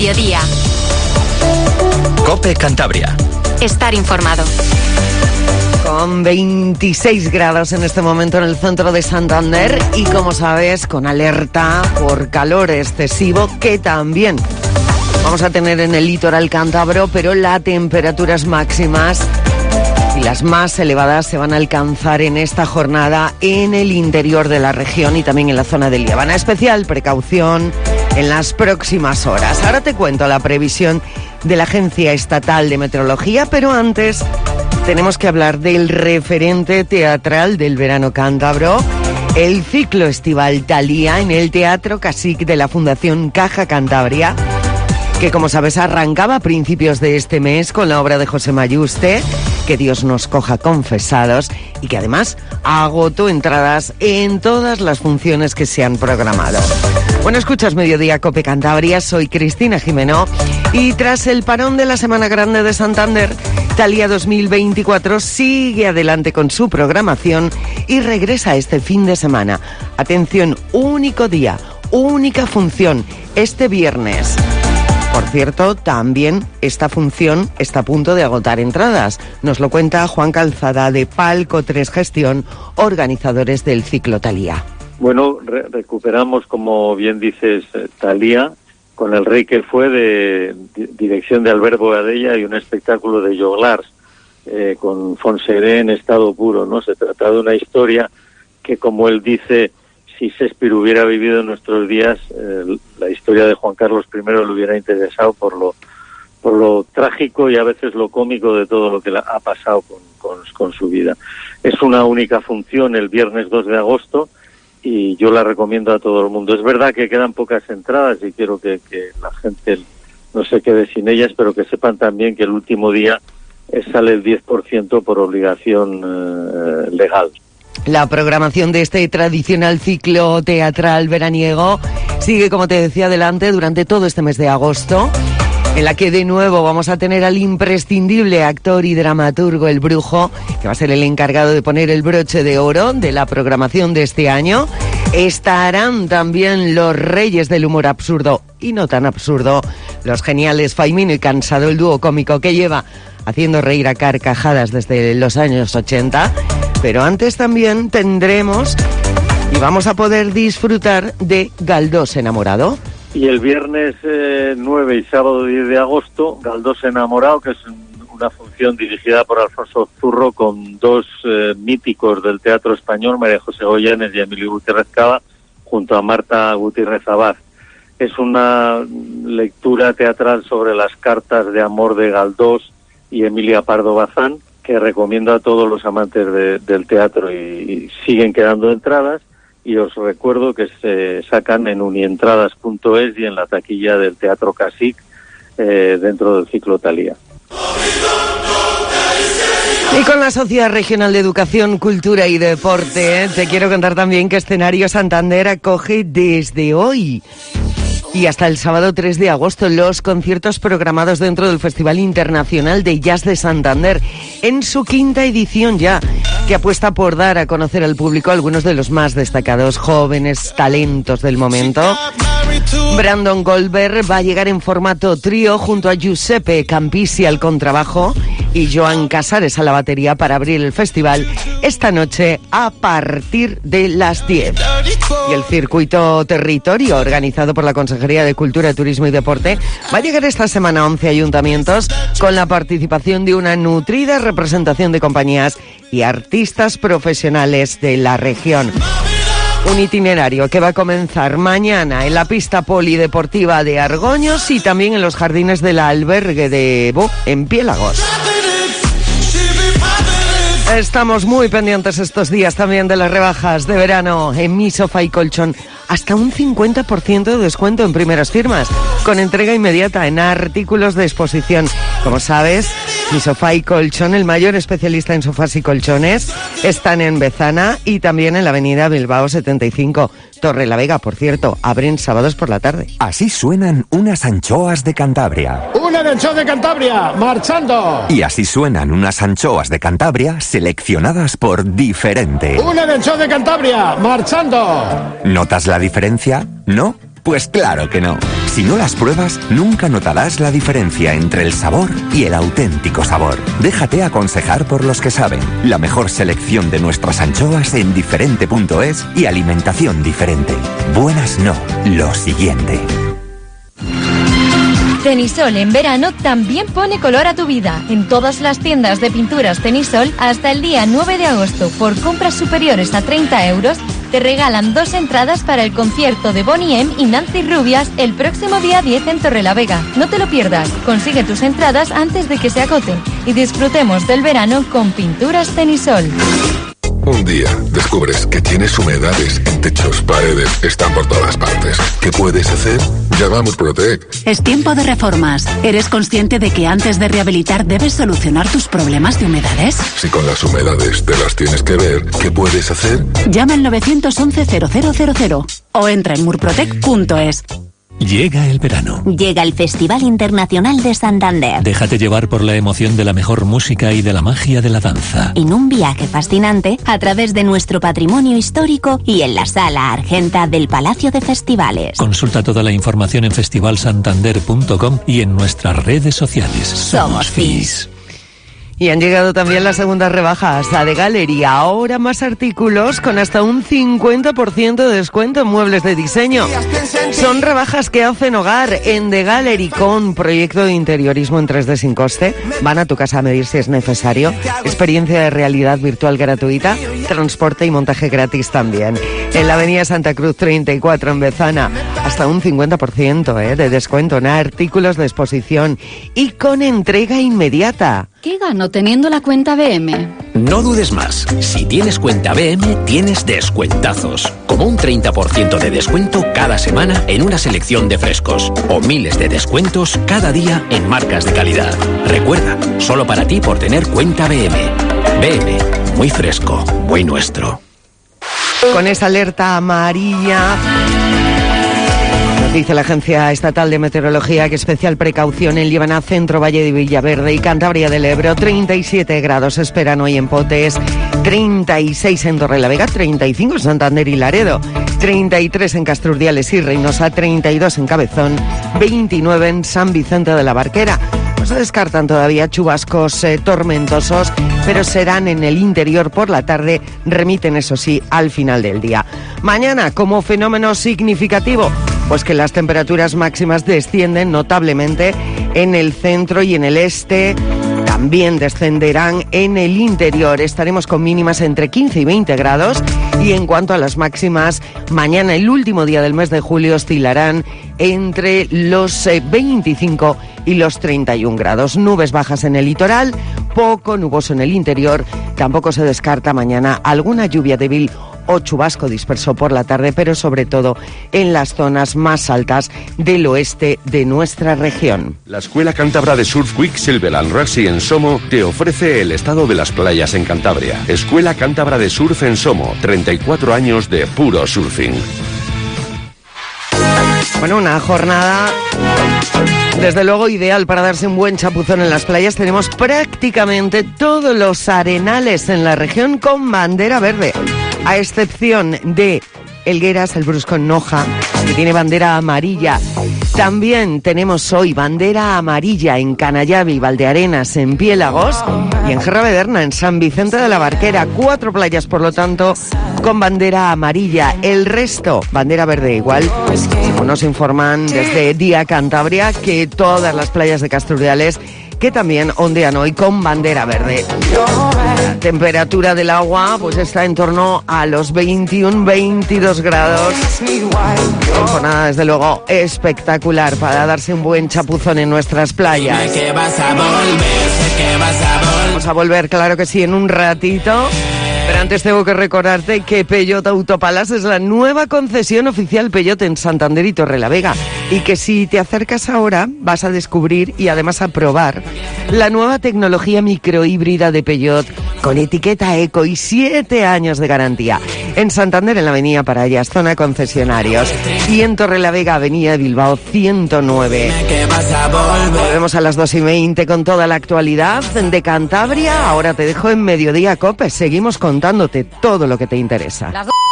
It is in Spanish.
mediodía. COPE Cantabria. Estar informado. Con 26 grados en este momento en el centro de Santander y, como sabes, con alerta por calor excesivo que también vamos a tener en el litoral cántabro, pero las temperaturas máximas y las más elevadas se van a alcanzar en esta jornada en el interior de la región y también en la zona del Líbano. Especial precaución en las próximas horas. Ahora te cuento la previsión de la Agencia Estatal de Meteorología, pero antes tenemos que hablar del referente teatral del verano cántabro, el ciclo estival Thalía en el Teatro Cacic de la Fundación Caja Cantabria, que, como sabes, arrancaba a principios de este mes con la obra de José Mayuste, Que Dios nos coja confesados, y que además agotó entradas en todas las funciones que se han programado. Bueno, escuchas Mediodía COPE Cantabria, soy Cristina Jimeno, y tras el parón de la Semana Grande de Santander, Thalía 2024 sigue adelante con su programación y regresa este fin de semana. Atención, único día, única función, este viernes. Por cierto, también esta función está a punto de agotar entradas. Nos lo cuenta Juan Calzada de Palco 3 Gestión, organizadores del ciclo Thalía. Bueno, recuperamos, como bien dices, Thalía, con El rey que fue, de dirección de Albert Boadella, y un espectáculo de Joglars, con Fonseré en estado puro, ¿no? Se trata de una historia que, como él dice, si Shakespeare hubiera vivido en nuestros días, la historia de Juan Carlos I le hubiera interesado por lo trágico y a veces lo cómico de todo lo que ha pasado con su vida. Es una única función el viernes 2 de agosto y yo la recomiendo a todo el mundo. Es verdad que quedan pocas entradas y quiero que la gente no se quede sin ellas, pero que sepan también que el último día sale el 10% por obligación legal. La programación de este tradicional ciclo teatral veraniego sigue, como te decía, adelante durante todo este mes de agosto, en la que de nuevo vamos a tener al imprescindible actor y dramaturgo El Brujo, que va a ser el encargado de poner el broche de oro de la programación de este año. Estarán también los reyes del humor absurdo y no tan absurdo, los geniales Faimino y Cansado, el dúo cómico que lleva haciendo reír a carcajadas desde los años 80. Pero antes también tendremos y vamos a poder disfrutar de Galdós enamorado. Y el viernes 9 y sábado 10 de agosto, Galdós enamorado, que es una función dirigida por Alfonso Zurro con dos míticos del teatro español, María José Goyanes y Emilio Gutiérrez Cava, junto a Marta Gutiérrez Abad. Es una lectura teatral sobre las cartas de amor de Galdós y Emilia Pardo Bazán, que recomiendo a todos los amantes del teatro, y siguen quedando entradas, y os recuerdo que se sacan en unientradas.es y en la taquilla del Teatro Cacic dentro del ciclo Thalía. Y con la Sociedad Regional de Educación, Cultura y Deporte, te quiero contar también que Escenario Santander acoge desde hoy y hasta el sábado 3 de agosto los conciertos programados dentro del Festival Internacional de Jazz de Santander, en su 5ª edición ya, que apuesta por dar a conocer al público algunos de los más destacados jóvenes talentos del momento. Brandon Goldberg va a llegar en formato trío junto a Giuseppe Campisi al contrabajo y Joan Casares a la batería para abrir el festival esta noche a partir de las 10. Y el circuito territorio, organizado por la Consejería de Cultura, Turismo y Deporte, va a llegar esta semana a 11 ayuntamientos con la participación de una nutrida representación de compañías y artistas profesionales de la región. Un itinerario que va a comenzar mañana en la pista polideportiva de Argoños y también en los jardines del albergue de Bo, en Piélagos. Estamos muy pendientes estos días también de las rebajas de verano en Mi Sofá y Colchón. Hasta un 50% de descuento en primeras firmas, con entrega inmediata en artículos de exposición. Como sabes, Mi Sofá y Colchón, el mayor especialista en sofás y colchones, están en Bezana y también en la avenida Bilbao 75. Torrelavega, por cierto, abren sábados por la tarde. Así suenan unas anchoas de Cantabria. ¡Una anchoa de Cantabria, marchando! Y así suenan unas anchoas de Cantabria seleccionadas por Diferente. ¡Una anchoa de Cantabria, marchando! ¿Notas la diferencia? ¿No? Pues claro que no. Si no las pruebas, nunca notarás la diferencia entre el sabor y el auténtico sabor. Déjate aconsejar por los que saben. La mejor selección de nuestras anchoas en diferente.es y alimentación diferente. Buenas no, lo siguiente. Tenisol en verano también pone color a tu vida. En todas las tiendas de pinturas Tenisol, hasta el día 9 de agosto, por compras superiores a 30 euros, te regalan 2 entradas para el concierto de Boney M y Nancy Rubias el próximo día 10 en Torrelavega. No te lo pierdas. Consigue tus entradas antes de que se agoten y disfrutemos del verano con Pinturas Tenisol. Un día descubres que tienes humedades en techos, paredes, están por todas partes. ¿Qué puedes hacer? Llama a Murprotec. Es tiempo de reformas. ¿Eres consciente de que antes de rehabilitar debes solucionar tus problemas de humedades? Si con las humedades te las tienes que ver, ¿qué puedes hacer? Llama al 911-0000 o entra en murprotec.es. Llega el verano. Llega el Festival Internacional de Santander. Déjate llevar por la emoción de la mejor música y de la magia de la danza. En un viaje fascinante a través de nuestro patrimonio histórico y en la Sala Argenta del Palacio de Festivales. Consulta toda la información en festivalsantander.com y en nuestras redes sociales. Somos FIS. Y han llegado también las segundas rebajas a The Gallery. Ahora más artículos con hasta un 50% de descuento en muebles de diseño. Son rebajas que hacen hogar en The Gallery con proyecto de interiorismo en 3D sin coste. Van a tu casa a medir si es necesario. Experiencia de realidad virtual gratuita. Transporte y montaje gratis también. En la avenida Santa Cruz 34 en Bezana. Hasta un 50% de descuento en artículos de exposición. Y con entrega inmediata. ¿Qué gano teniendo la cuenta BM? No dudes más. Si tienes cuenta BM, tienes descuentazos. Como un 30% de descuento cada semana en una selección de frescos. O miles de descuentos cada día en marcas de calidad. Recuerda, solo para ti por tener cuenta BM. BM, muy fresco, muy nuestro. Con esa alerta amarilla, dice la Agencia Estatal de Meteorología que especial precaución en Líbana, Centro, Valle de Villaverde y Cantabria del Ebro. 37 grados esperan hoy en Potes, 36 en Torrelavega, 35 en Santander y Laredo, 33 en Castrurdiales y Reynosa, 32 en Cabezón, 29 en San Vicente de la Barquera. No se descartan todavía chubascos tormentosos, pero serán en el interior por la tarde, remiten eso sí al final del día. Mañana, como fenómeno significativo, pues que las temperaturas máximas descienden notablemente en el centro y en el este. También descenderán en el interior. Estaremos con mínimas entre 15 y 20 grados. Y en cuanto a las máximas, mañana, el último día del mes de julio, oscilarán entre los 25 y los 31 grados. Nubes bajas en el litoral, poco nuboso en el interior. Tampoco se descarta mañana alguna lluvia débil o chubasco disperso por la tarde, pero sobre todo en las zonas más altas del oeste de nuestra región. La Escuela Cántabra de Surf Quicksilver and Rugby en Somo te ofrece el estado de las playas en Cantabria. Escuela Cántabra de Surf en Somo, 34 años de puro surfing. Bueno, una jornada desde luego ideal para darse un buen chapuzón en las playas. Tenemos prácticamente todos los arenales en la región con bandera verde, a excepción de Elgueras, el Brusco en Noja, que tiene bandera amarilla. También tenemos hoy bandera amarilla en Canallavi y Valdearenas, en Piélagos, y en Jerravederna, en San Vicente de la Barquera. 4 playas, por lo tanto, con bandera amarilla. El resto, bandera verde igual. Como nos informan desde Día Cantabria, que todas las playas de Castrurdiales que también ondean hoy con bandera verde. La temperatura del agua pues está en torno a los 21-22 grados. Jornada desde luego espectacular para darse un buen chapuzón en nuestras playas. Vamos a volver, claro que sí, en un ratito. Pero antes tengo que recordarte que Peugeot Autopalas es la nueva concesión oficial Peugeot en Santander y Torrelavega. Y que si te acercas ahora vas a descubrir y además a probar la nueva tecnología microhíbrida de Peugeot con etiqueta eco y 7 años de garantía. En Santander, en la avenida Parallas, zona concesionarios. Y en Torrelavega, avenida Bilbao 109. Volvemos a las 2:20 con toda la actualidad de Cantabria. Ahora te dejo en Mediodía COPE. Seguimos contándote todo lo que te interesa.